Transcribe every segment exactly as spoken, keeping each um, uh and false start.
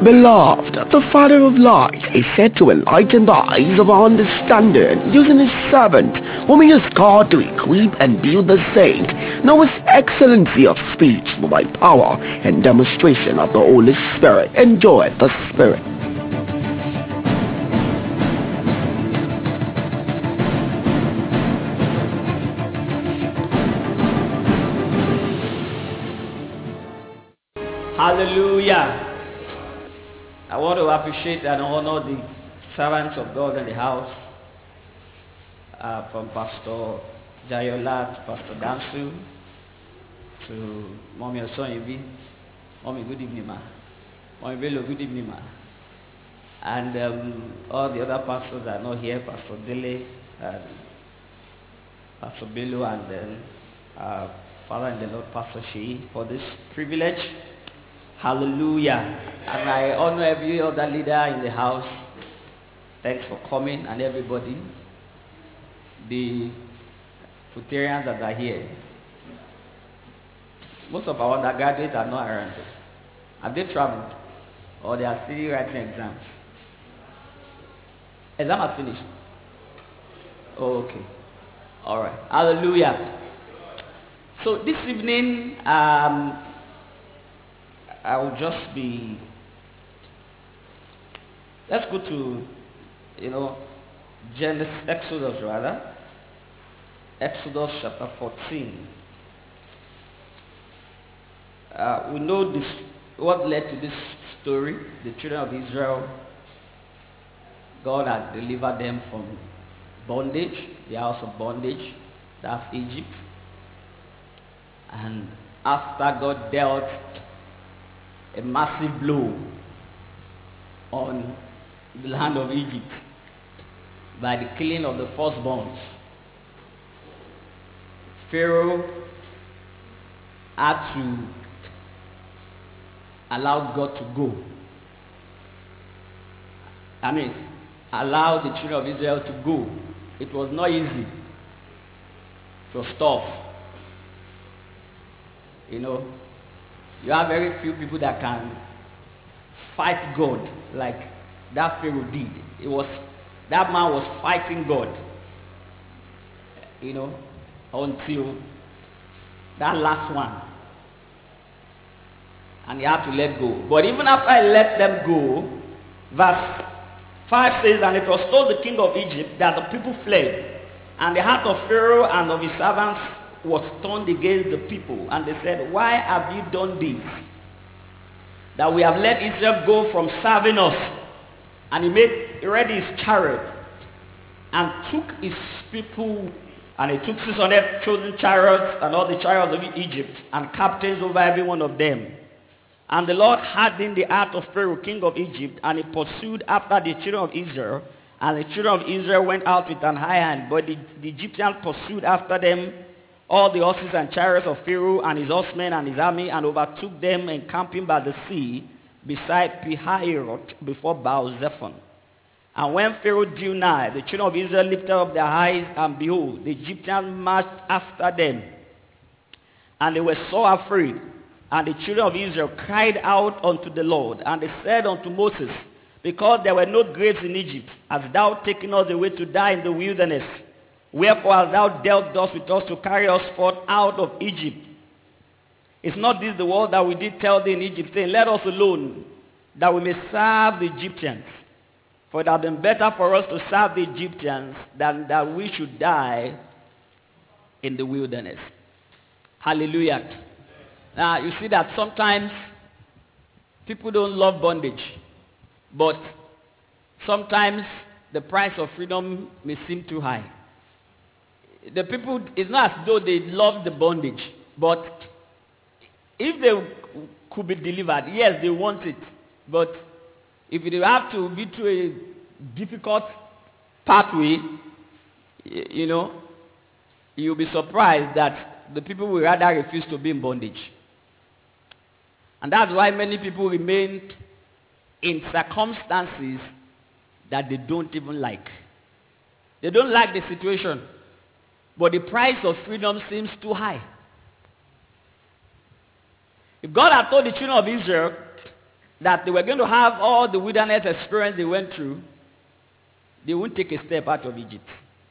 Beloved, the Father of light is said to enlighten the eyes of our understanding, using his servant, whom he has called to equip and build the saint. Now his excellency of speech by power and demonstration of the Holy Spirit. Enjoy the Spirit. Hallelujah. I want to appreciate and honor the servants of God in the house, uh, from Pastor Jayola to Pastor Dansu to Mommy Osonyibi. Mommy, good evening, ma. Mommy Bello, good evening, ma. And um, all the other pastors that are not here, Pastor Dele, and Pastor Bello, and then uh, Father in the Lord, Pastor Shei, for this privilege. Hallelujah. And I honor every other leader in the house. Thanks for coming, and everybody. The Futarians that are here. Most of our undergraduates are not around. Have they traveled? Or they are still writing exams? Exam has finished. Oh, okay. All right. Hallelujah. So this evening, um, I will just be, let's go to, you know, Genesis, Exodus rather. Exodus chapter fourteen. Uh, we know this, what led to this story. The children of Israel, God had delivered them from bondage, the house of bondage, that's Egypt. And after God dealt a massive blow on the land of Egypt by the killing of the firstborns, Pharaoh had to allow God to go. I mean, allow the children of Israel to go. It was not easy. It was tough. You know, you have very few people that can fight God like that Pharaoh did. It was, that man was fighting God, you know, until that last one. And he had to let go. But even after he let them go, verse five says, and it was told the king of Egypt that the people fled, and the heart of Pharaoh and of his servants was turned against the people, and they said, why have you done this, that we have let Israel go from serving us? And he made ready his chariot and took his people, and he took six hundred chosen chariots and all the chariots of Egypt and captains over every one of them. And the Lord hardened the heart of Pharaoh king of Egypt, and he pursued after the children of Israel, and the children of Israel went out with an high hand, but the, the Egyptians pursued after them all the horses and chariots of Pharaoh and his horsemen and his army, and overtook them encamping by the sea beside Pi-hahiroth before Baal-zephon. And when Pharaoh drew nigh, the children of Israel lifted up their eyes, and behold, the Egyptians marched after them. And they were so afraid. And the children of Israel cried out unto the Lord, and they said unto Moses, because there were no graves in Egypt, hast thou taken us away to die in the wilderness? Wherefore hast thou dealt thus with us to carry us forth out of Egypt? Is not this the word that we did tell thee in Egypt, saying, let us alone, that we may serve the Egyptians? For it had been better for us to serve the Egyptians than that we should die in the wilderness. Hallelujah. Now you see that sometimes people don't love bondage, but sometimes the price of freedom may seem too high. The people, it's not as though they love the bondage, but if they could be delivered, yes, they want it. But if they have to be through a difficult pathway, you know, you'll be surprised that the people will rather refuse to be in bondage. And that's why many people remain in circumstances that they don't even like. They don't like the situation, but the price of freedom seems too high. If God had told the children of Israel that they were going to have all the wilderness experience they went through, they won't take a step out of Egypt.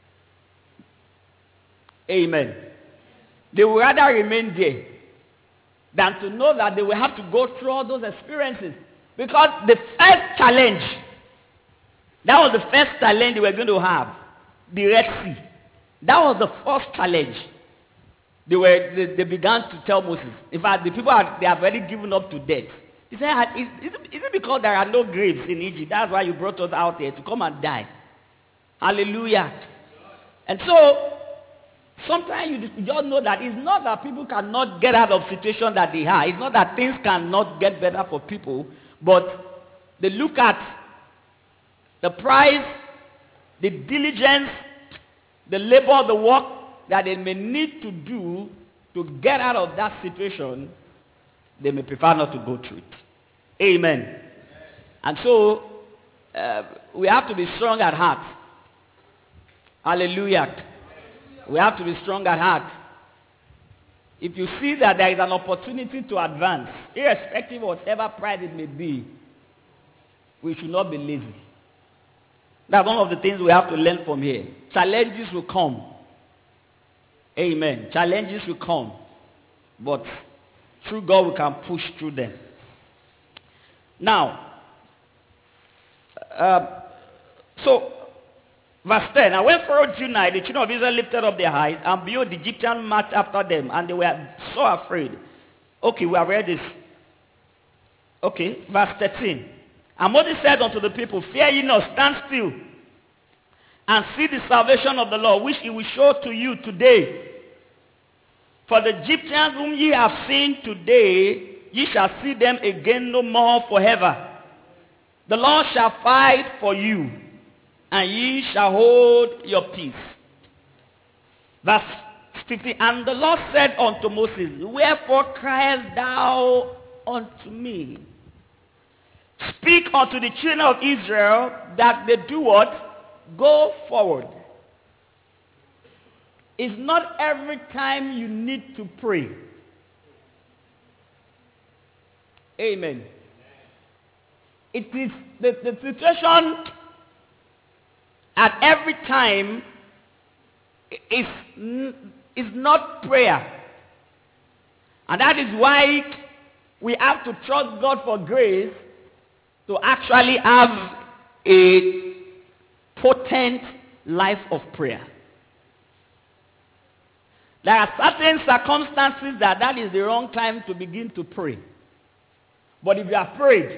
Amen. They would rather remain there than to know that they will have to go through all those experiences. Because the first challenge, that was the first challenge they were going to have, the Red Sea. That was the first challenge. They were they, they began to tell Moses. In fact, the people are, they have already given up to death. He said, is, is, it, is it because there are no graves in Egypt? That's why you brought us out here to come and die. Hallelujah. And so, sometimes you just know that it's not that people cannot get out of situation that they are. It's not that things cannot get better for people. But they look at the price, the diligence, the labor, the work that they may need to do to get out of that situation. They may prefer not to go through it. Amen. Amen. And so, uh, we have to be strong at heart. Hallelujah. We have to be strong at heart. If you see that there is an opportunity to advance, irrespective of whatever price it may be, we should not be lazy. That's one of the things we have to learn from here. Challenges will come. Amen. Challenges will come. But through God we can push through them. Now, uh, so, verse ten, and when Pharaoh drew nigh, the children of Israel lifted up their eyes, and behold, the Egyptians marched after them, and they were so afraid. Okay, we have read this. Okay, verse thirteen. And Moses said unto the people, fear ye not, stand still, and see the salvation of the Lord, which he will show to you today. For the Egyptians whom ye have seen today, ye shall see them again no more forever. The Lord shall fight for you, and ye shall hold your peace. Verse fifteen. And the Lord said unto Moses, wherefore criest thou unto me? Speak unto the children of Israel that they do what? Go forward. It's not every time you need to pray. Amen. It is the, the situation at every time is, is not prayer. And that is why we have to trust God for grace to actually have a potent life of prayer. There are certain circumstances that that is the wrong time to begin to pray. But if you are prayed,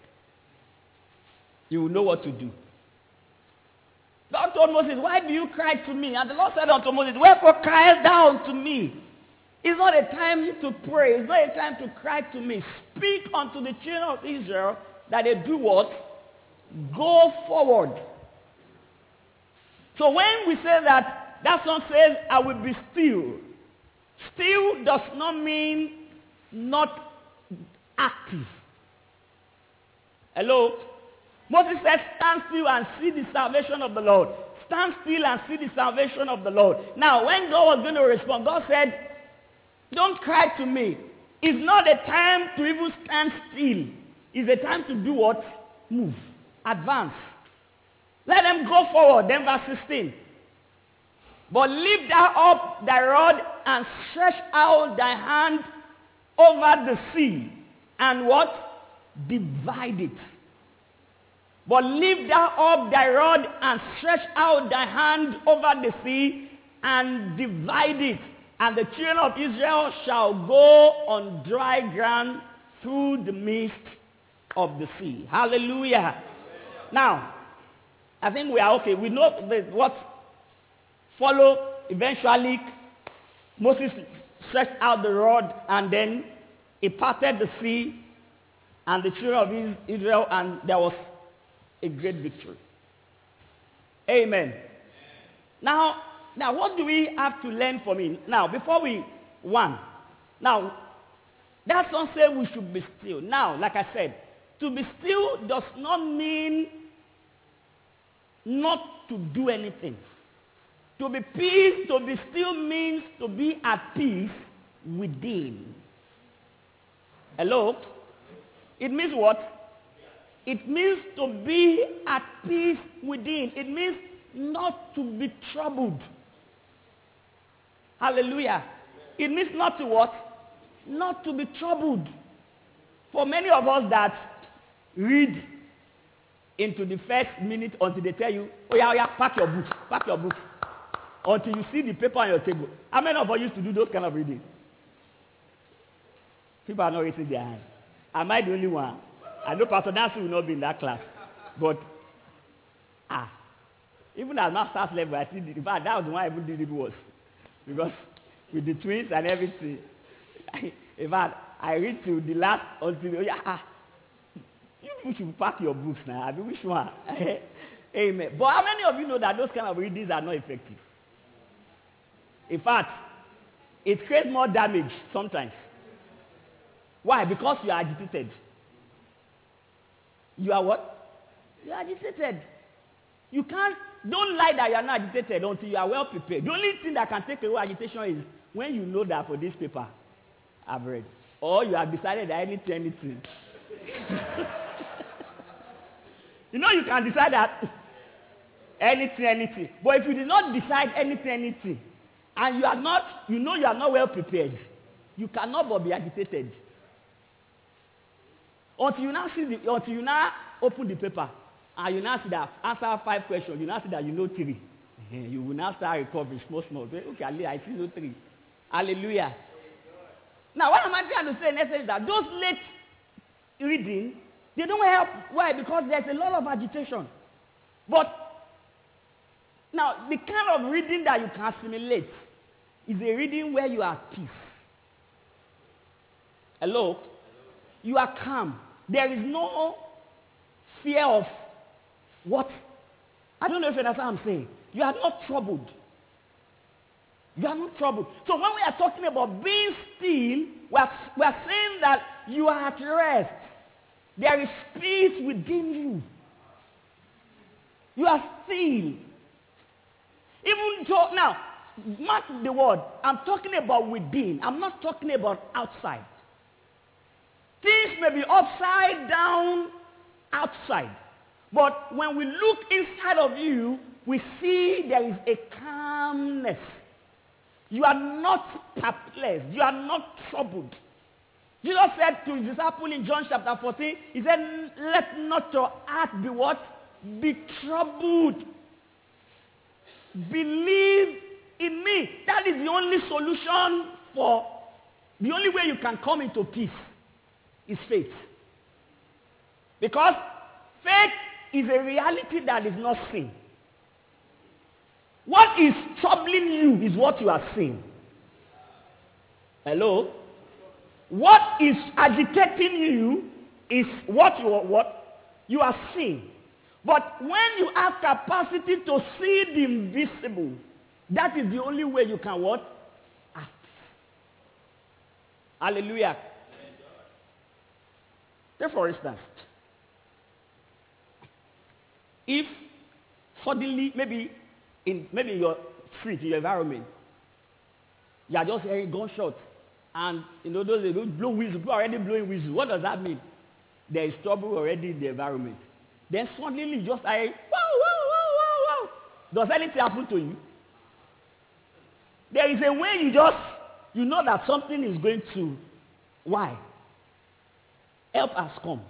you will know what to do. God told Moses, why do you cry to me? And the Lord said unto Moses, wherefore criest thou unto me? It's not a time to pray. It's not a time to cry to me. Speak unto the children of Israel that they do what? Go forward. So when we say that, that song says, I will be still. Still does not mean not active. Hello? Moses said, stand still and see the salvation of the Lord. Stand still and see the salvation of the Lord. Now, when God was going to respond, God said, don't cry to me. It's not a time to even stand still. It's a time to do what? Move. Advance. Let them go forward. Then verse sixteen. But lift thou up thy rod and stretch out thy hand over the sea. And what? Divide it. But lift thou up thy rod and stretch out thy hand over the sea and divide it. And the children of Israel shall go on dry ground through the midst of the sea. Hallelujah. Hallelujah. Now, I think we are okay. We know the, what followed. Eventually, Moses stretched out the rod and then he parted the sea and the children of Israel, and there was a great victory. Amen. Amen. Now, now what do we have to learn from it? Now, before we, one, now, that song says we should be still. Now, like I said, to be still does not mean not to do anything. To be peace, to be still means to be at peace within. Hello? It means what? It means to be at peace within. It means not to be troubled. Hallelujah. It means not to what? Not to be troubled. For many of us that read into the first minute until they tell you, oh yeah, oh yeah, pack your books, pack your books. Until you see the paper on your table. How many of us used to do those kind of reading? People are not raising their hand. Am I the only one? I know Pastor Nancy will not be in that class. But, ah, even at master's level, I still did. In fact, that was the one I even did it worse. Because with the twins and everything, in fact, I read to the last until, oh yeah, ah, you should pack your books now. I mean, which one? Amen. But how many of you know that those kind of readings are not effective? In fact, it creates more damage sometimes. Why? Because you are agitated. You are what? You are agitated. You can't, don't lie that you are not agitated until you are well prepared. The only thing that can take away agitation is when you know that for this paper, I've read. Or you have decided that anything, anything. You know you can decide that anything, anything. But if you did not decide anything, anything, and you are not, you know you are not well prepared, you cannot but be agitated. Until you now see the, until you now open the paper, and you now see that answer five questions, you now see that you know three. You will now start recovering small, small. Okay, I see no three. Hallelujah. Now, what am I trying to say in essence is that those late reading, they don't help. Why? Because there's a lot of agitation. But now, the kind of reading that you can assimilate is a reading where you are at peace. Hello? You are calm. There is no fear of what? I don't know if you understand what I'm saying. You are not troubled. You are not troubled. So when we are talking about being still, we are, we are saying that you are at rest. There is peace within you. You are still. Even though, now, mark the word. I'm talking about within. I'm not talking about outside. Things may be upside down outside. But when we look inside of you, we see there is a calmness. You are not perplexed. You are not troubled. Jesus said to his disciple in John chapter fourteen, he said, let not your heart be what? Be troubled. Believe in me. That is the only solution for, the only way you can come into peace is faith. Because faith is a reality that is not seen. What is troubling you is what you are seeing. Hello? What is agitating you is what you are, what you are seeing. But when you have capacity to see the invisible, that is the only way you can what? Act. Hallelujah. Take for instance, if suddenly, maybe in maybe in your street, in your environment, you are just hearing gunshots, and you know those they don't blow whistles, people are already blowing whistles. What does that mean? There is trouble already in the environment. Then suddenly you just hear, wow, wow, wow, wow, wow. Does anything happen to you? There is a way you just, you know that something is going to, why? Help has come.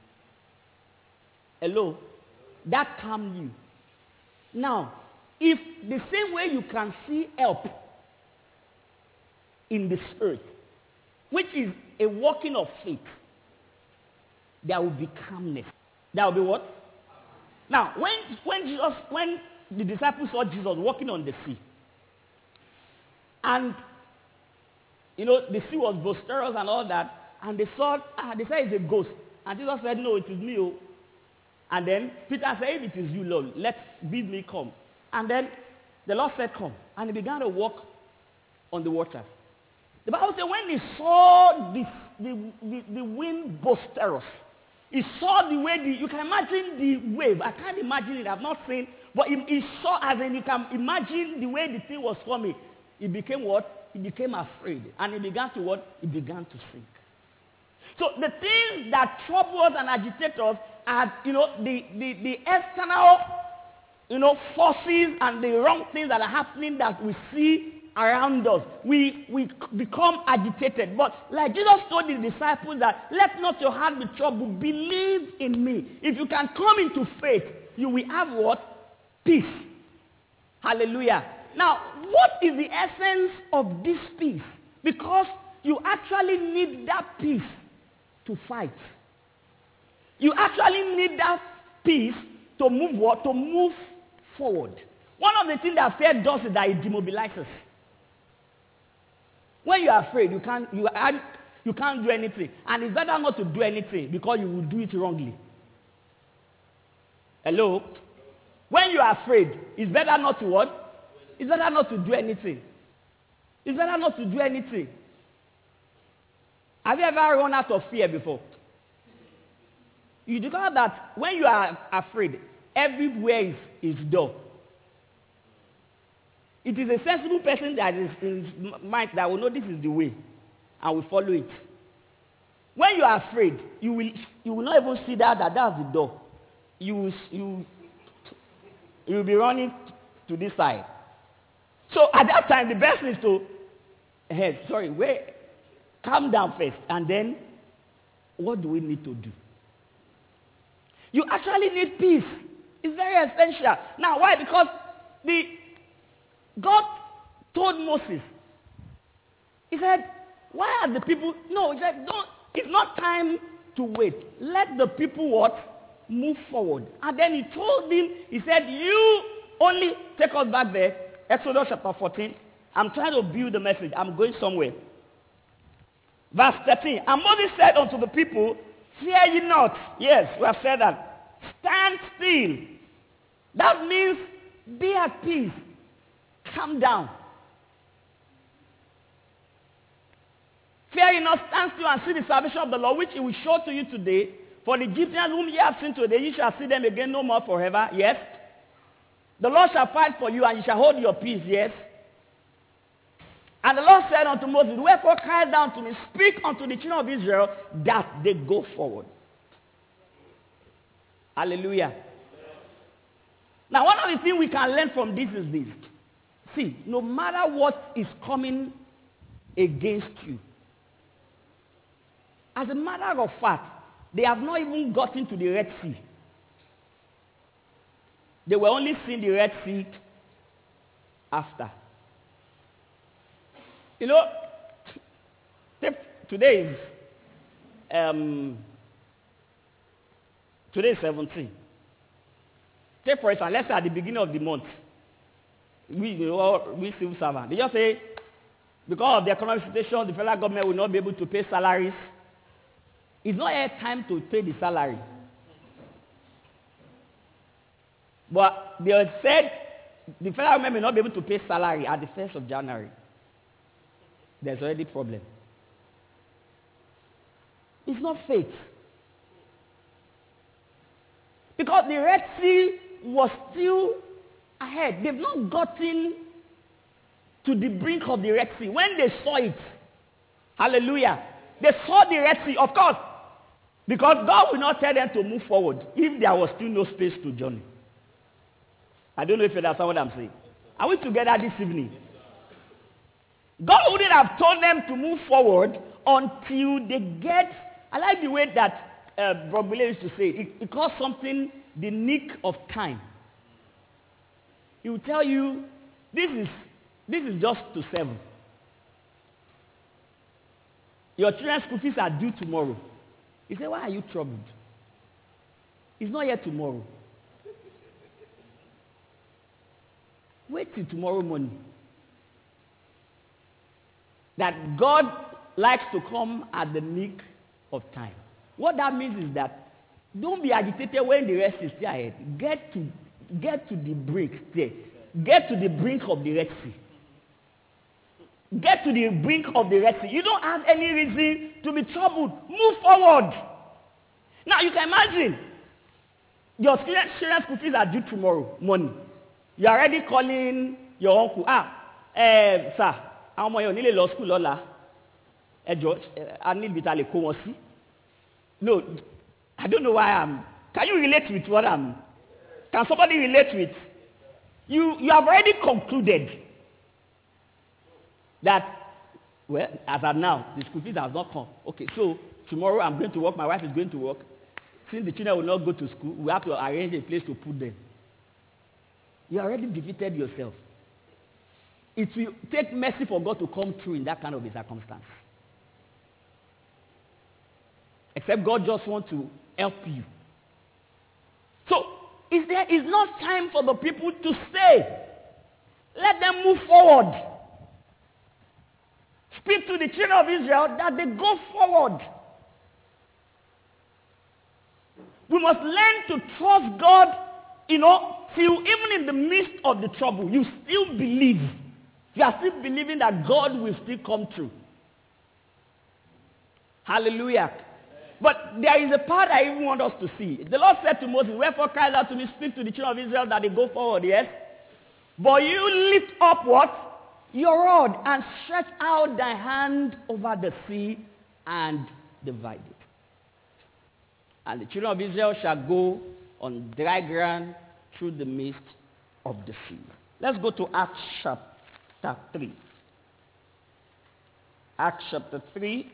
Hello? That calmed you. Now, if the same way you can see help in the spirit, which is a walking of faith, there will be calmness. There will be what? Now, when when Jesus, when the disciples saw Jesus walking on the sea, and you know the sea was boisterous and all that, and they saw, ah, they said it's a ghost, and Jesus said, "No, it is me." Oh. And then Peter said, "If it is you, Lord, let bid me come." And then the Lord said, "Come," and he began to walk on the waters. The Bible says when he saw this, the, the, the wind boisterous, he saw the way, the, you can imagine the wave. I can't imagine it, I've not seen, but he, he saw, as in you can imagine the way the thing was coming. He became what? He became afraid. And he began to what? He began to sink. So the things that trouble us and agitate us at, you know, the, the, the external, you know, forces and the wrong things that are happening that we see around us, we, we become agitated. But like Jesus told the disciples that, let not your heart be troubled, believe in me. If you can come into faith, you will have what? Peace. Hallelujah. Now, what is the essence of this peace? Because you actually need that peace to fight. You actually need that peace to move what? To move forward. One of the things that fear does is that it demobilizes. When you are afraid, you can't, you, are, you can't do anything. And it's better not to do anything because you will do it wrongly. Hello? When you are afraid, it's better not to what? It's better not to do anything. It's better not to do anything. Have you ever run out of fear before? You discover that when you are afraid, everywhere is, is door. It is a sensible person that is in his mind that will know this is the way and will follow it. When you are afraid, you will, you will not even see that, that that's the door. You will, you, you will be running to this side. So at that time, the best is to, uh, sorry, wait, calm down first, and then what do we need to do? You actually need peace. It's very essential. Now, why? Because the God told Moses, he said, why are the people, no, he said, don't, it's not time to wait. Let the people what? Move forward. And then he told him, he said, you only, take us back there, Exodus chapter fourteen. I'm trying to build the message. I'm going somewhere. Verse thirteen. And Moses said unto the people, fear ye not. Yes, we have said that. Stand still. That means be at peace. Calm down. Fear ye not, stand still and see the salvation of the Lord, which he will show to you today. For the Egyptians whom ye have seen today, ye shall see them again no more forever. Yes. The Lord shall fight for you, and ye shall hold your peace. Yes. And the Lord said unto Moses, wherefore cry down to me, speak unto the children of Israel, that they go forward. Hallelujah. Now, one of the things we can learn from this is this. See, no matter what is coming against you, as a matter of fact, they have not even gotten to the Red Sea. They were only seeing the Red Sea after. You know, today is um, today is seventeen. Take for instance, let's say at the beginning of the month, we, you know, we civil servants, they just say, because of the economic situation, the federal government will not be able to pay salaries. It's not yet time to pay the salary. But they said the federal government may not be able to pay salary at the first of January. There's already a problem. It's not faith. Because the Red Sea was still ahead. They've not gotten to the brink of the Red Sea. When they saw it, hallelujah, they saw the Red Sea, of course, because God will not tell them to move forward if there was still no space to journey. I don't know if you understand what I'm saying. Are we together this evening? God wouldn't have told them to move forward until they get, I like the way that uh, Bob Miller used to say, it, it calls something the nick of time. He will tell you, this is, this is just to seven. Your children's school fees are due tomorrow. He said, why are you troubled? It's not yet tomorrow. Wait till tomorrow morning. That God likes to come at the nick of time. What that means is that don't be agitated when the rest is still ahead. Get to, get to the brink there. Get to the brink of the Red Sea. Get to the brink of the Red Sea. You don't have any reason to be troubled. Move forward. Now you can imagine your children's school fees are due tomorrow morning. You are already calling your uncle. Ah, eh, sir, how much you need law school lola? Eh, George, I need to kó wọn sí. No, I don't know why I'm Can you relate with what I'm? Can somebody relate with? You, you have already concluded that, well, as of now, the school fees has not come. Okay, so tomorrow I'm going to work, my wife is going to work. Since the children will not go to school, we have to arrange a place to put them. You already defeated yourself. It will take mercy for God to come through in that kind of a circumstance. Except God just wants to help you. So, is there is not time for the people to stay. Let them move forward. Speak to the children of Israel that they go forward. We must learn to trust God, you know, till even in the midst of the trouble, you still believe. You are still believing that God will still come through. Hallelujah. But there is a part I even want us to see. The Lord said to Moses, wherefore cry thou to me, speak to the children of Israel that they go forward, yes? But you lift up what? Your rod and stretch out thy hand over the sea and divide it. And the children of Israel shall go on dry ground through the midst of the sea. Let's go to Acts chapter three. Acts chapter three.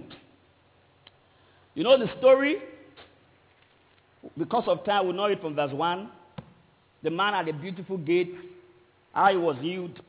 You know the story? Because of time, we'll not read from verse one. The man at the beautiful gate, how he was healed.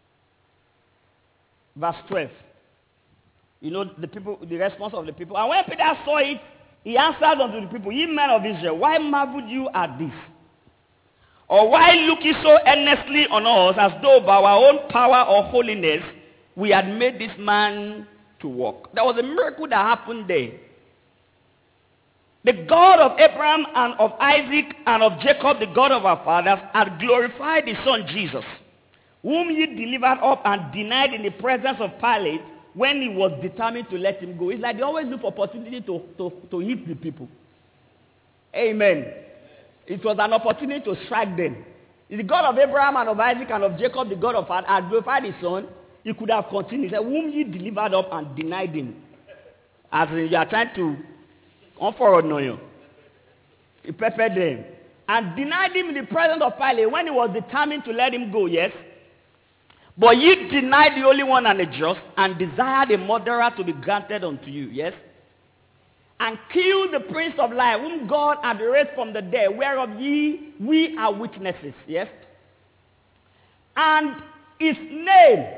Verse twelve. You know the people, the response of the people. And when Peter saw it, he answered unto the people, ye men of Israel, why marveled you at this? Or why look ye so earnestly on us, as though by our own power or holiness we had made this man to walk? There was a miracle that happened there. The God of Abraham and of Isaac and of Jacob, the God of our fathers, had glorified his son Jesus, whom ye delivered up and denied in the presence of Pilate when he was determined to let him go. It's like they always look for opportunity to, to, to hit the people. Amen. It was an opportunity to strike them. The God of Abraham and of Isaac and of Jacob, the God of fathers, had glorified his son. He could have continued. He said, whom ye delivered up and denied him. As in, you are trying to unforward no you. He prepared them. And denied him in the presence of Pilate when he was determined to let him go, yes? But ye denied the Holy One and the just, and desired a murderer to be granted unto you, yes? And killed the Prince of Life, whom God had raised from the dead, whereof ye, we are witnesses, yes? And his name,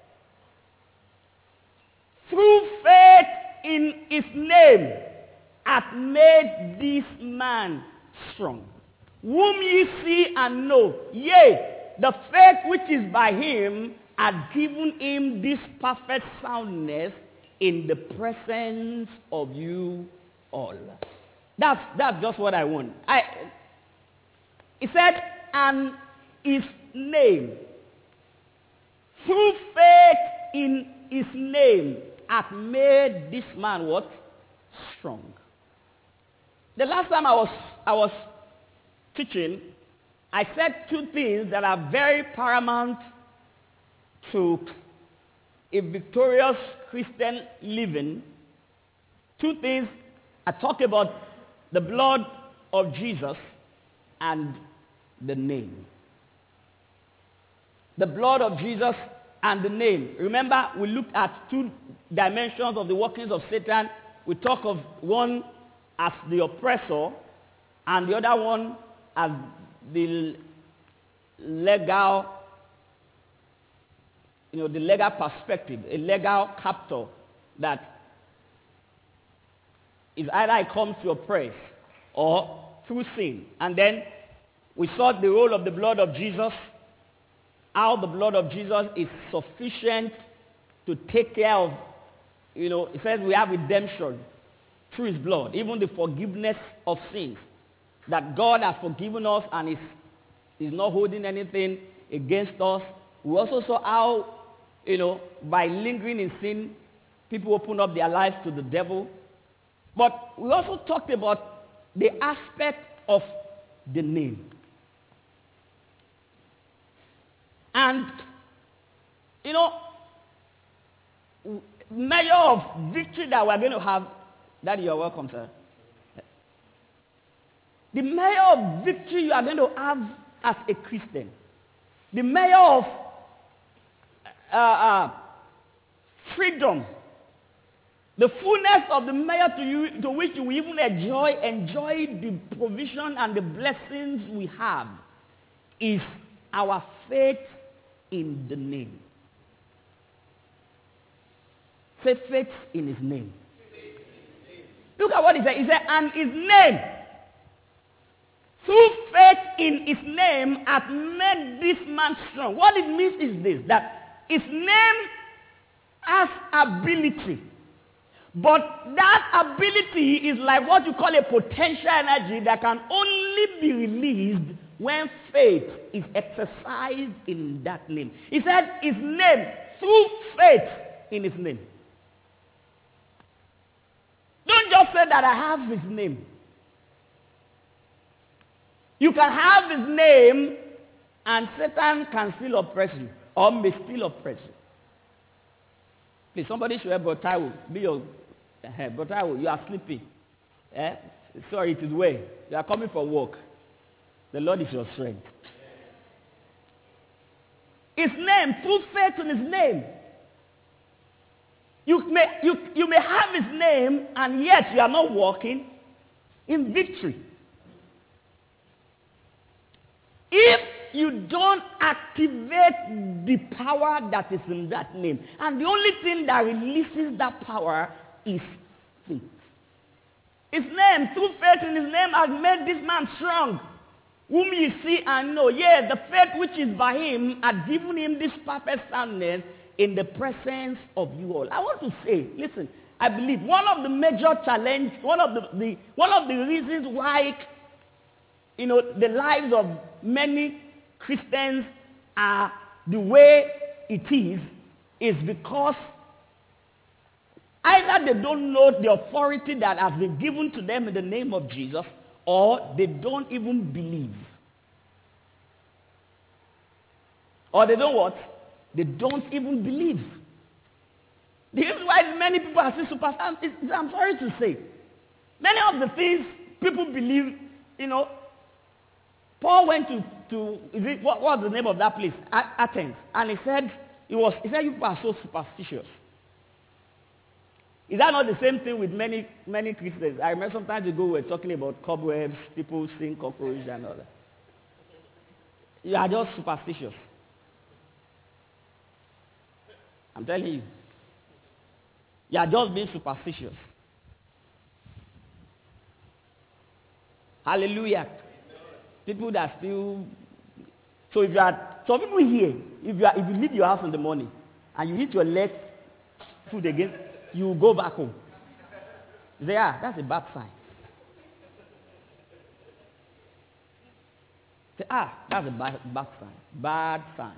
through faith in his name, hath made this man strong, whom ye see and know. Yea, the faith which is by him had given him this perfect soundness in the presence of you all. That's, that's just what I want. I, he said, and his name, through faith in his name, hath made this man what? Strong. The last time I was, I was teaching, I said two things that are very paramount to a victorious Christian living. Two things. I talked about the blood of Jesus and the name. The blood of Jesus and the name. Remember, we looked at two dimensions of the workings of Satan. We talk of one as the oppressor and the other one as the legal, you know, the legal perspective, a legal captor that is either it comes to oppress or through sin. And then we saw the role of the blood of Jesus, how the blood of Jesus is sufficient to take care of, you know, it says we have redemption through his blood, even the forgiveness of sins. That God has forgiven us and is, is not holding anything against us. We also saw how, you know, by lingering in sin, people open up their lives to the devil. But we also talked about the aspect of the name. And, you know, measure of victory that we're going to have. Daddy, you're welcome, sir. The measure of victory you are going to have as a Christian, the measure of uh, uh, freedom, the fullness of the measure to you to which you will even enjoy enjoy the provision and the blessings we have, is our faith in the name. Say faith in his name. Look at what he said. He said, and his name, through faith in his name, hath made this man strong. What it means is this, that his name has ability. But that ability is like what you call a potential energy that can only be released when faith is exercised in that name. He said his name, through faith in his name. Don't just say that I have his name. You can have his name and Satan can still oppress you, or may still oppress you. Please, somebody should help Brother Taiwo. Be your uh, Brother Taiwo, you are sleeping. Eh? Sorry, it is way. You are coming for work. The Lord is your strength. His name, through faith in his name. You may, you, you may have his name and yet you are not walking in victory. If you don't activate the power that is in that name, and the only thing that releases that power is faith. His name, through faith in his name, has made this man strong, whom you see and know. Yea, the faith which is by him had given him this perfect soundness in the presence of you all. I want to say, listen, I believe one of the major challenge, one of the, the one of the reasons why, you know, the lives of many Christians are the way it is, is because either they don't know the authority that has been given to them in the name of Jesus, or they don't even believe. Or they don't what? They don't even believe. The reason why many people are still superstitious is, is, I'm sorry to say, many of the things people believe, you know, Paul went to, to is it, what was the name of that place? Athens. And he said, he, was, he said, you people are so superstitious. Is that not the same thing with many, many Christians? I remember sometimes ago we were talking about cobwebs, people seeing cockroaches and all that. You are just superstitious. I'm telling you. You are just being superstitious. Hallelujah. People that still... So if you are... Some people here, if you, are, if you leave your house in the morning and you eat your left food again, you go back home. You say, ah, that's a bad sign. Say, ah, that's a bad, bad sign. Bad sign.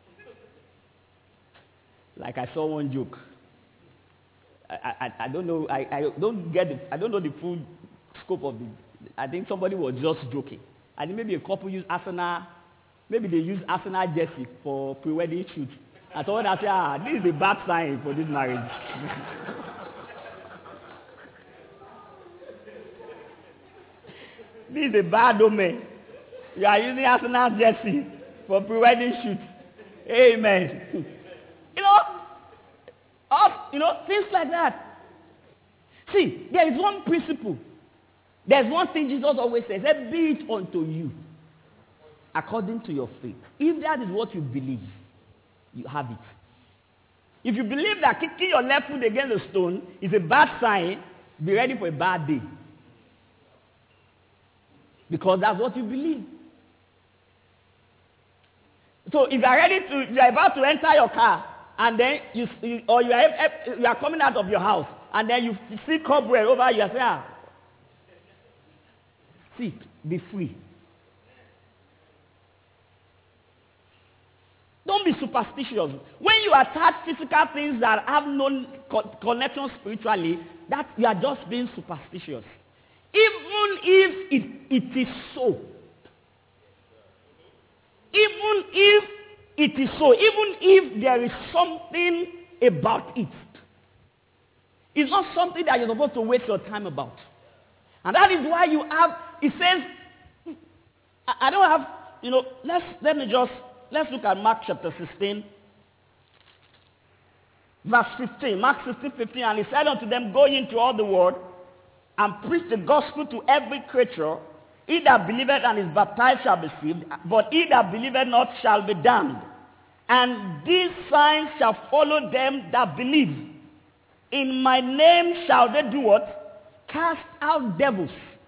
Like I saw one joke. I, I, I don't know. I, I don't get. The, I don't know the full scope of it. I think somebody was just joking. I think maybe a couple use Arsenal. Maybe they use Arsenal jersey for pre-wedding shoot. And someone I say, ah, this is a bad sign for this marriage. This is a bad omen. You are using Arsenal jersey for pre-wedding shoot. Amen. You know, us, you know, things like that. See, there is one principle. There's one thing Jesus always says, be it unto you according to your faith. If that is what you believe, you have it. If you believe that kicking your left foot against a stone is a bad sign, be ready for a bad day. Because that's what you believe. So if you are ready to, you are about to enter your car, and then you, you or you are, you are coming out of your house, and then you see cobweb over you, say, ah, see, be free. Don't be superstitious. When you attach physical things that have no co- connection spiritually, that you are just being superstitious. Even if it, it is so. Even if it is so. Even if there is something about it. It's not something that you're supposed to waste your time about. And that is why you have, it says, I, I don't have, you know, let's, let me just, let's look at Mark chapter sixteen. Verse fifteen, Mark sixteen, fifteen, and he said unto them, go into all the world and preach the gospel to every creature. He that believeth and is baptized shall be saved, but he that believeth not shall be damned. And these signs shall follow them that believe. In my name shall they do what? Cast out devils.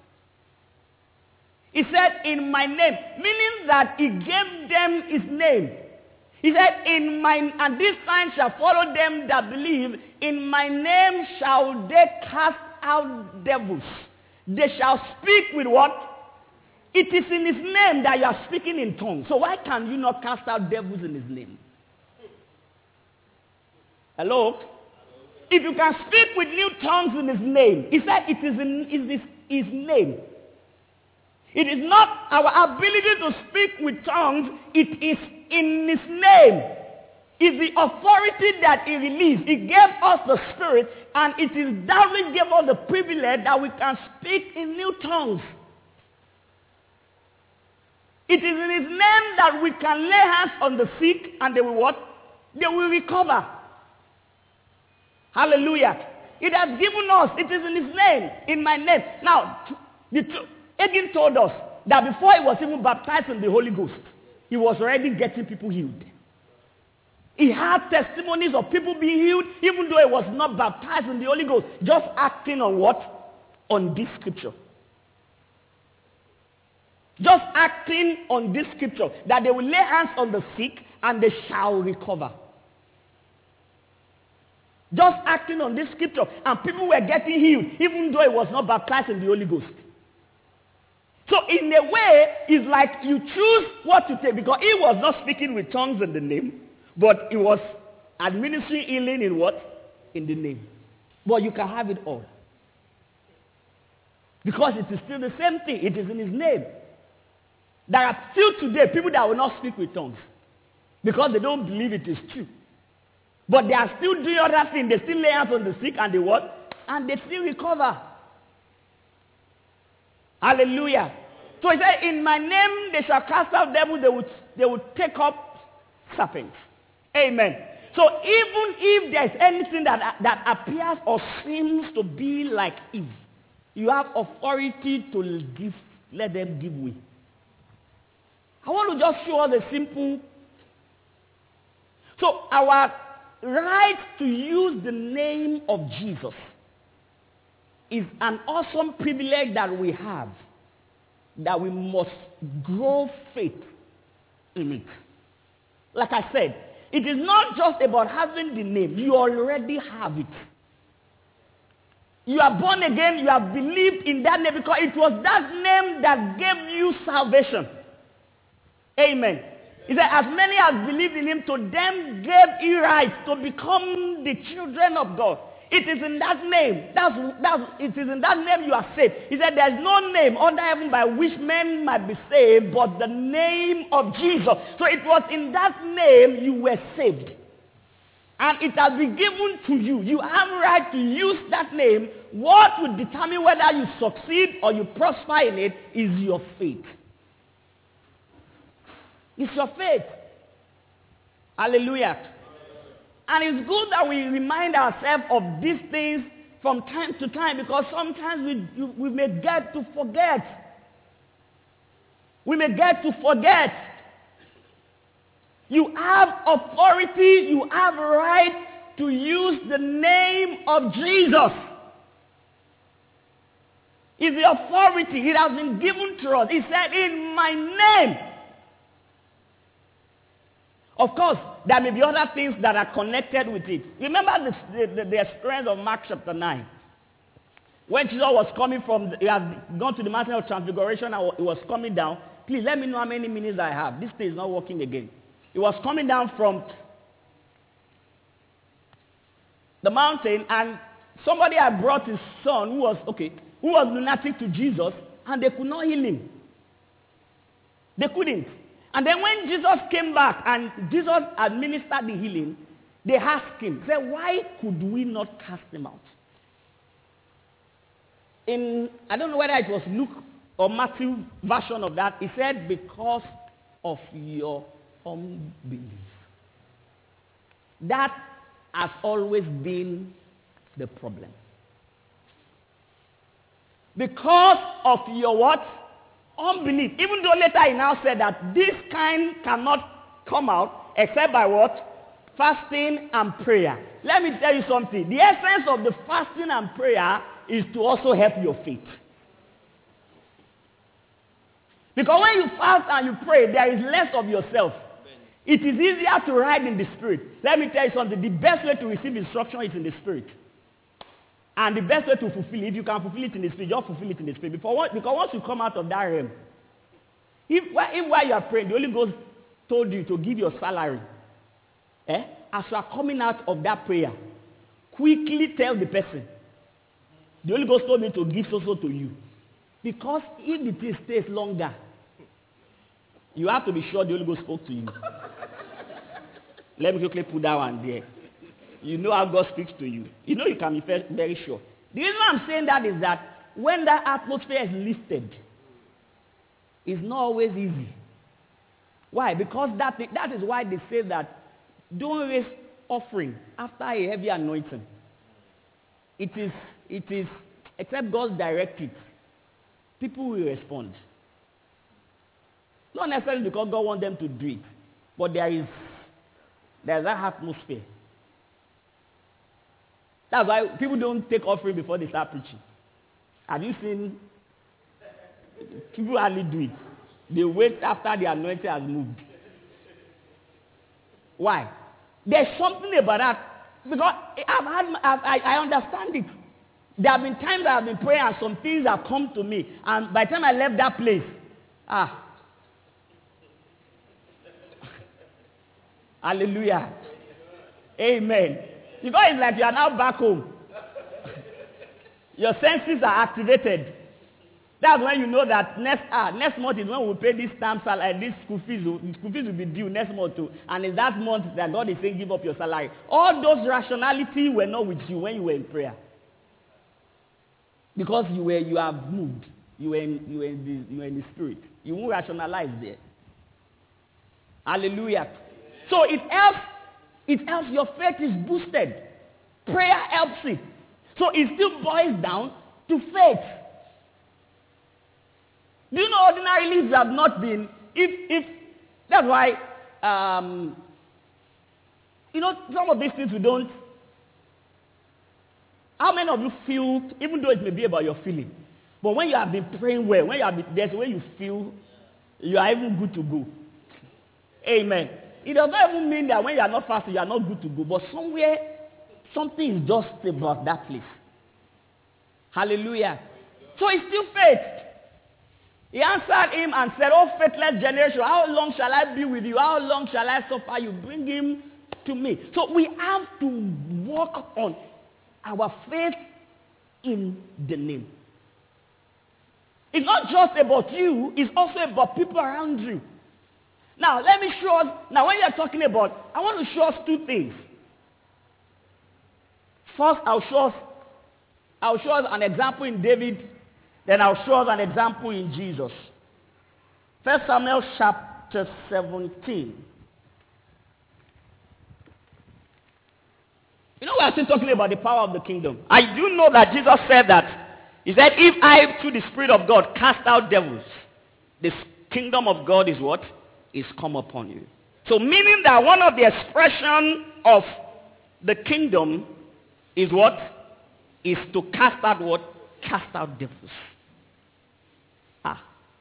He said, in my name, meaning that he gave them his name. He said, in my, and these signs shall follow them that believe. In my name shall they cast out devils. They shall speak with what? It is in his name that you are speaking in tongues. So why can you not cast out devils in his name? Hello? If you can speak with new tongues in his name, he said it is in is this, his name. It is not our ability to speak with tongues. It is in his name. It's the authority that he released. He gave us the Spirit, and it is that which gave us the privilege that we can speak in new tongues. It is in his name that we can lay hands on the sick, and they will what? They will recover. Hallelujah. It has given us. It is in his name, in my name. Now, the Hagin told us that before he was even baptized in the Holy Ghost, he was already getting people healed. He had testimonies of people being healed, even though he was not baptized in the Holy Ghost, just acting on what? On this scripture. Just acting on this scripture, that they will lay hands on the sick and they shall recover. Just acting on this scripture, and people were getting healed, even though he was not baptized in the Holy Ghost. So in a way, it's like you choose what to take, because he was not speaking with tongues in the name, but he was administering healing in what? In the name. But you can have it all. Because it is still the same thing. It is in his name. There are still today people that will not speak with tongues because they don't believe it is true. But they are still doing other things. They still lay hands on the sick and they what? And they still recover. Hallelujah. So he said, in my name they shall cast out devils, they will, they will take up serpents. Amen. So even if there is anything that, that appears or seems to be like Eve, you have authority to give, let them give way. I want to just show us a simple. So our right to use the name of Jesus is an awesome privilege that we have, that we must grow faith in it. Like I said, it is not just about having the name. You already have it. You are born again. You have believed in that name because it was that name that gave you salvation. Amen. He said, as many as believed in him, to them gave he right to become the children of God. It is in that name. That's, that's, it is in that name you are saved. He said, there is no name under heaven by which men might be saved but the name of Jesus. So it was in that name you were saved. And it has been given to you. You have a right to use that name. What will determine whether you succeed or you prosper in it is your faith. It's your faith. Hallelujah. And it's good that we remind ourselves of these things from time to time, because sometimes we, we may get to forget. We may get to forget. You have authority, you have a right to use the name of Jesus. It's the authority. It has been given to us. He said, in my name. Of course, there may be other things that are connected with it. Remember the, the, the experience of Mark chapter nine. When Jesus was coming from, the, he had gone to the mountain of transfiguration and he was coming down. Please let me know how many minutes I have. This thing is not working again. He was coming down from the mountain, and somebody had brought his son who was, okay, who was lunatic to Jesus, and they could not heal him. They couldn't. And then when Jesus came back and Jesus administered the healing, they asked him, said, why could we not cast him out? In, I don't know whether it was Luke or Matthew version of that, he said, because of your unbelief. That has always been the problem. Because of your what? Unbelief. Even though later he now said that this kind cannot come out except by what? Fasting and prayer. Let me tell you something. The essence of the fasting and prayer is to also help your faith. Because when you fast and you pray, there is less of yourself. It is easier to ride in the spirit. Let me tell you something. The best way to receive instruction is in the spirit. And the best way to fulfill it, if you can fulfill it in the spirit, just fulfill it in the spirit. Before, because once you come out of that realm, if, if while you are praying, the Holy Ghost told you to give your salary, eh? As you are coming out of that prayer, quickly tell the person, the Holy Ghost told me to give so-so to you. Because if the thing stays longer, you have to be sure the Holy Ghost spoke to you. Let me quickly put that one there. You know how God speaks to you. You know you can be very sure. The reason I'm saying that is that when that atmosphere is lifted, it's not always easy. Why? Because that, that is why they say that don't raise offering after a heavy anointing. It is, it is, except God direct it, people will respond. Not necessarily because God wants them to do it, but there is, there is that atmosphere. That's why people don't take offering before they start preaching. Have you seen? People hardly do it. They wait after the anointing has moved. Why? There's something about that. Because I've had, I've, I, I understand it. There have been times I have been praying and some things have come to me. And by the time I left that place, ah. Hallelujah. Amen. Because it's like you are now back home. Your senses are activated. That's when you know that next ah, next month is when we pay this stamp salary, this school fees, school fees will be due next month too. And it's that month that God is saying give up your salary. All those rationality were not with you when you were in prayer. Because you were you have moved. You were in, you were in, the, you were in the spirit. You won't rationalize there. Hallelujah. So it helps, it helps your faith is boosted. Prayer helps it. So it still boils down to faith. Do you know ordinarily if you have not been, if, if, that's why, um, you know, some of these things we don't, how many of you feel, even though it may be about your feeling, but when you have been praying well, when you have been, there's a way you feel you are even good to go. Amen. It does not even mean that when you are not fasting, you are not good to go, but somewhere, something is just about that place. Hallelujah. So it's still faith. He answered him and said, "Oh, faithless generation, how long shall I be with you? How long shall I suffer you? Bring him to me." So we have to work on our faith in the name. It's not just about you, it's also about people around you. Now, let me show us, now when you're talking about, I want to show us two things. First, I'll show us, I'll show us an example in David. Then I'll show us an example in Jesus. First Samuel chapter seventeen. You know, we are still talking about the power of the kingdom. I do know that Jesus said that. He said, if I, through the Spirit of God, cast out devils, the kingdom of God is what? Is come upon you. So meaning that one of the expression of the kingdom is what? Is to cast out what? Cast out devils. Ah.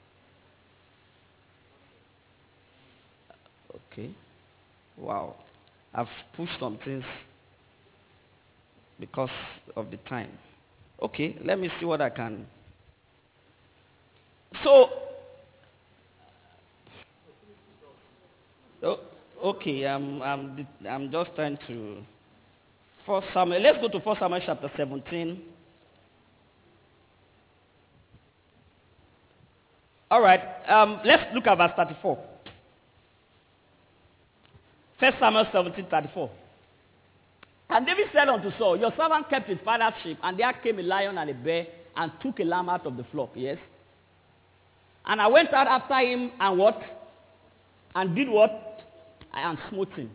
Okay. Wow. I've pushed some things because of the time. Okay, let me see what I can. So, oh, okay, I'm, I'm, I'm just trying to. First Samuel, let's go to First Samuel chapter seventeen. All right, um, let's look at verse thirty-four. First Samuel seventeen, thirty-four. And David said unto Saul, your servant kept his father's sheep, and there came a lion and a bear, and took a lamb out of the flock. Yes? And I went out after him and what? And did what? I am smote him.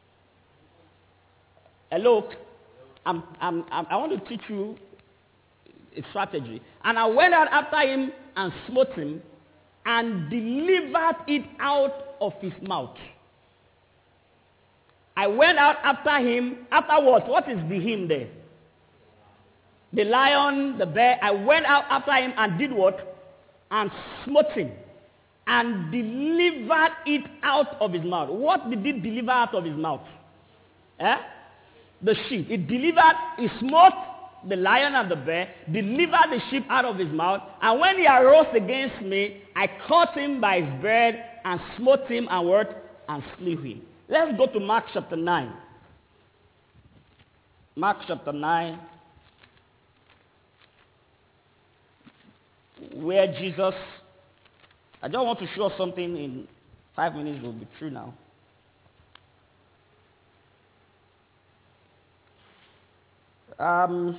Hello? I'm, I'm, I'm, I want to teach you a strategy. And I went out after him and smote him and delivered it out of his mouth. I went out after him. After what? What is the him there? The lion, the bear. I went out after him and did what? And smote him. And delivered it out of his mouth. What did it deliver out of his mouth? Eh? The sheep. It delivered, it smote the lion and the bear, delivered the sheep out of his mouth. And when he arose against me, I caught him by his beard and smote him and what? And slew him. Let's go to Mark chapter nine. Mark chapter nine. Where Jesus, I just want to show something in five minutes, will be through now. Um,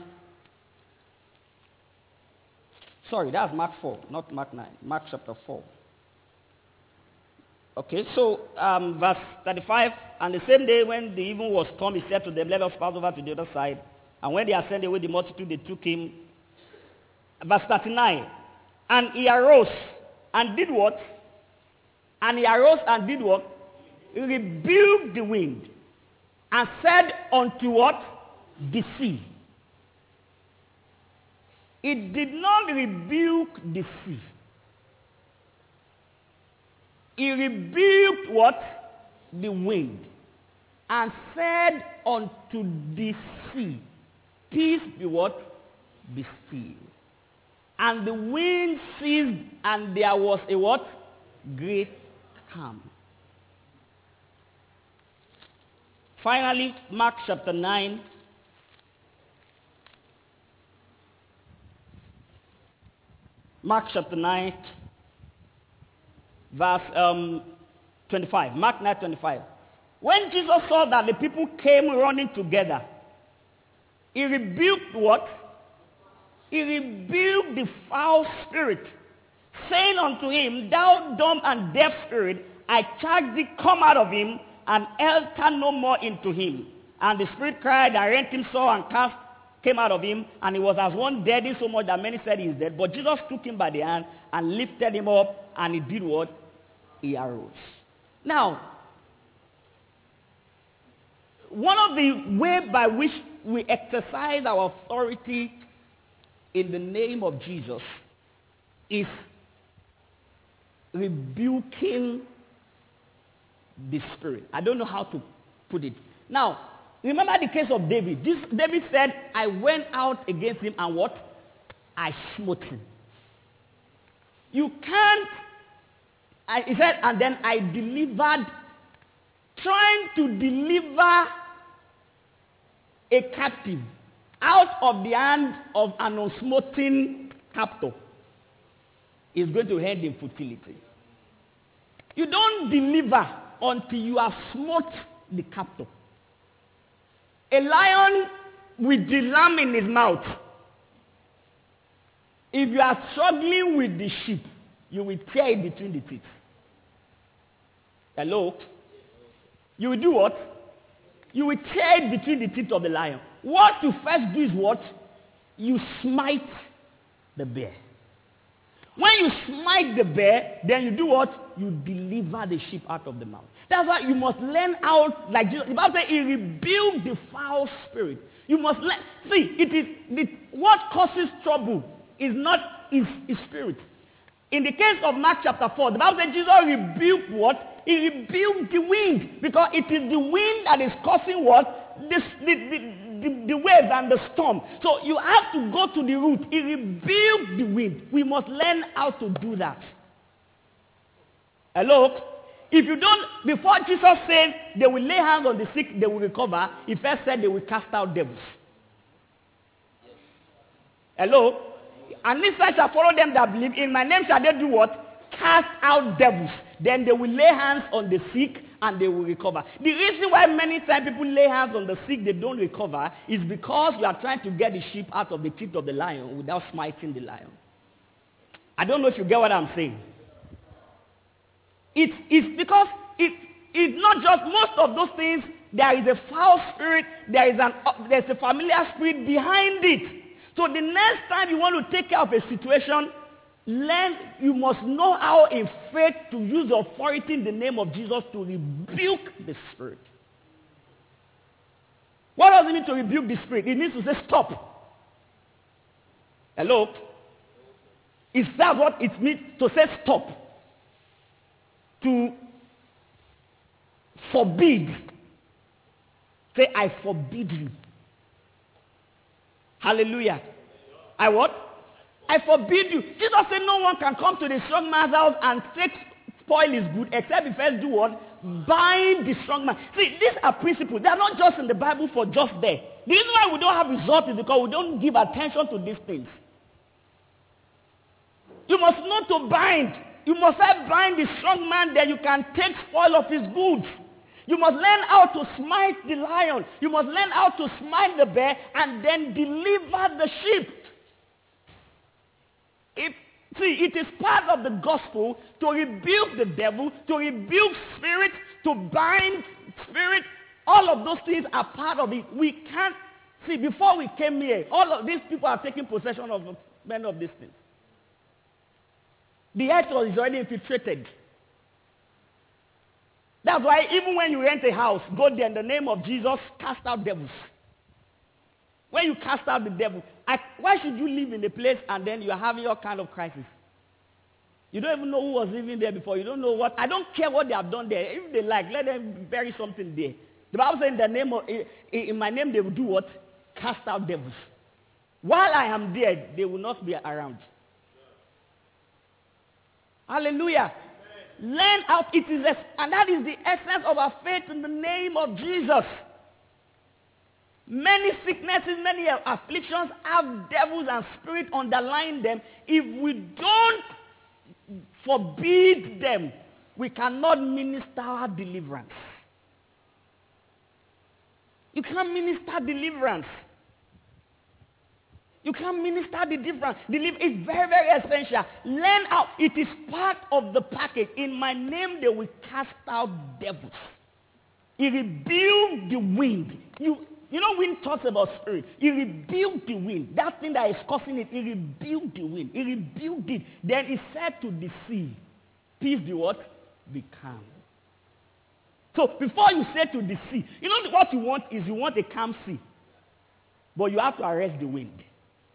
sorry, that's Mark four, not Mark nine. Mark chapter four. Okay, so um, verse thirty-five, and the same day when the even was come, he said to them, let us pass over to the other side. And when they ascended with the multitude, they took him. Verse thirty-nine, and he arose and did what? And he arose and did what? He rebuked the wind and said unto what? The sea. It did not rebuke the sea. He rebuked what? The wind. And said unto the sea, peace be what? Be still. And the wind ceased, and there was a what? Great calm. Finally, Mark chapter nine. Mark chapter nine, verse um, twenty-five. Mark nine twenty-five. When Jesus saw that the people came running together, he rebuked what? He rebuked the foul spirit, saying unto him, thou dumb and deaf spirit, I charge thee, come out of him, and enter no more into him. And the spirit cried and rent him sore and cast came out of him, and he was as one dead, in so much that many said he is dead. But Jesus took him by the hand and lifted him up, and he did what? He arose. Now, one of the ways by which we exercise our authority in the name of Jesus is rebuking the spirit. I don't know how to put it. Now, remember the case of David. This, David said, I went out against him and what? I smote him. You can't, I, he said, and then I delivered, trying to deliver a captive out of the hand of an unsmoten captor is going to end in futility. You don't deliver until you have smote the captor. A lion with the lamb in his mouth. If you are struggling with the sheep, you will tear it between the teeth. Hello? You will do what? You will tear it between the teeth of the lion. What you first do is what? You smite the bear. When you smite the bear, then you do what? You deliver the sheep out of the mouth. That's why you must learn out, like Jesus, the Bible says, he rebuked the foul spirit. You must learn. See, it is the, what causes trouble is not his, his spirit. In the case of Mark chapter four, the Bible says Jesus rebuked what? He rebuked the wind, because it is the wind that is causing what? This, the, the, the, the wave and the storm. So you have to go to the root. He rebuked the wind. We must learn how to do that. Hello? If you don't, before Jesus said they will lay hands on the sick, they will recover, he first said they will cast out devils. Hello? And this sign shall follow them that believe. In my name shall they do what? Cast out devils. Then they will lay hands on the sick and they will recover. The reason why many times people lay hands on the sick, they don't recover, is because you are trying to get the sheep out of the teeth of the lion without smiting the lion. I don't know if you get what I'm saying. It is because it is not just most of those things. There is a foul spirit. There is an uh, there's a familiar spirit behind it. So the next time you want to take care of a situation, learn. You must know how in faith to use authority in the name of Jesus to rebuke the spirit. What does it mean to rebuke the spirit? It means to say stop. Hello? Is that what it means to say stop? To forbid. Say, I forbid you. Hallelujah. I what? I forbid you. Jesus said no one can come to the strong man's house and take spoil his good except he first do what? Bind the strong man. See, these are principles. They are not just in the Bible for just there. The reason why we don't have results is because we don't give attention to these things. You must know to bind. You must have bind the strong man, then you can take spoil of his goods. You must learn how to smite the lion. You must learn how to smite the bear and then deliver the sheep. It, see, it is part of the gospel to rebuke the devil, to rebuke spirits, to bind spirit. All of those things are part of it. We can't, see, before we came here, all of these people are taking possession of many of these things. The earth is already infiltrated. That's why even when you rent a house, go there in the name of Jesus, cast out devils. When you cast out the devil, I, why should you live in a place and then you are having all kind of crisis? You don't even know who was living there before. You don't know what. I don't care what they have done there. If they like, let them bury something there. The Bible says in the name of, in, in my name they will do what? Cast out devils. While I am there, they will not be around. Hallelujah. Amen. Learn how it is, and that is the essence of our faith in the name of Jesus. Many sicknesses, many afflictions have devils and spirits underlying them. If we don't forbid them, we cannot minister our deliverance. You can't minister deliverance. You can't minister the difference. Deliver is very, very essential. Learn how. It is part of the package. In my name, they will cast out devils. He rebuked the wind. You, you know, wind talks about spirit. He rebuked the wind. That thing that is causing it, he rebuked the wind. He rebuked it. Then he said to the sea, peace be what? Be calm. So before you say to the sea, you know what you want is you want a calm sea. But you have to arrest the wind.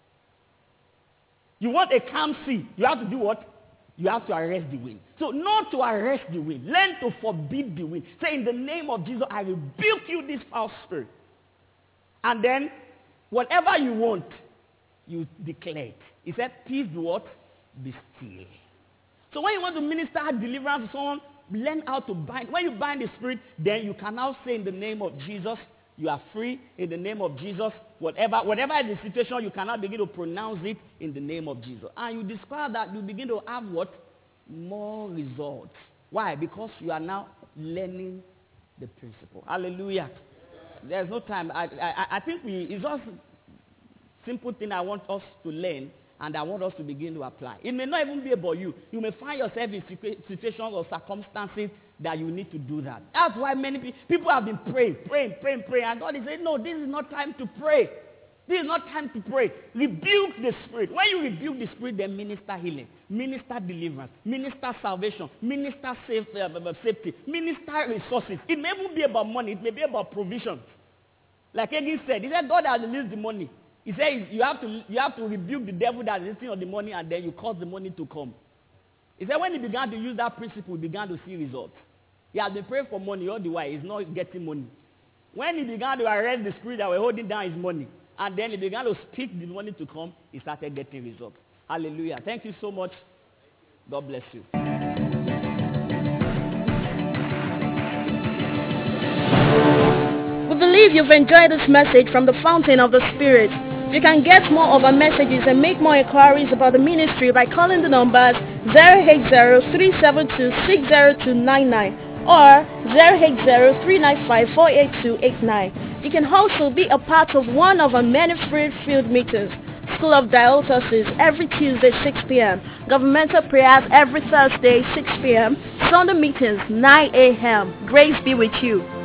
You want a calm sea. You have to do what? You have to arrest the wind. So not to arrest the wind. Learn to forbid the wind. Say, in the name of Jesus, I rebuke you, this foul spirit. And then, whatever you want, you declare it. He said, peace be what? Be still. So when you want to minister deliverance to someone, learn how to bind. When you bind the spirit, then you can now say in the name of Jesus, you are free in the name of Jesus. Whatever, whatever is the situation, you cannot begin to pronounce it in the name of Jesus. And you discover that you begin to have what? More results. Why? Because you are now learning the principle. Hallelujah. There's no time. I, I, I think we, it's just simple thing I want us to learn and I want us to begin to apply. It may not even be about you. You may find yourself in situations or circumstances that you need to do that. That's why many people, people have been praying, praying, praying, praying. And God is saying, no, this is not time to pray. This is not time to pray. Rebuke the spirit. When you rebuke the spirit, then minister healing, minister deliverance, minister salvation, minister safe, uh, safety, minister resources. It may even be about money. It may be about provision. Like Hagin said, he said God has released the money. He said you have to, you have to rebuke the devil that is sitting on the money and then you cause the money to come. He said when he began to use that principle, he began to see results. He had been praying for money all the while. He's not getting money. When he began to arrest the spirit that were holding down his money, and then he began to speak the money to come, he started getting results. Hallelujah. Thank you so much. God bless you. We believe you've enjoyed this message from the Fountain of the Spirit. You can get more of our messages and make more inquiries about the ministry by calling the numbers zero eight zero, three seven two, six zero two nine nine or zero eight zero, three nine five, four eight two eight nine. You can also be a part of one of our many Spirit-filled meetings. School of Diocese every Tuesday six p.m. Governmental prayers every Thursday six p.m. Sunday meetings, nine a.m. Grace be with you.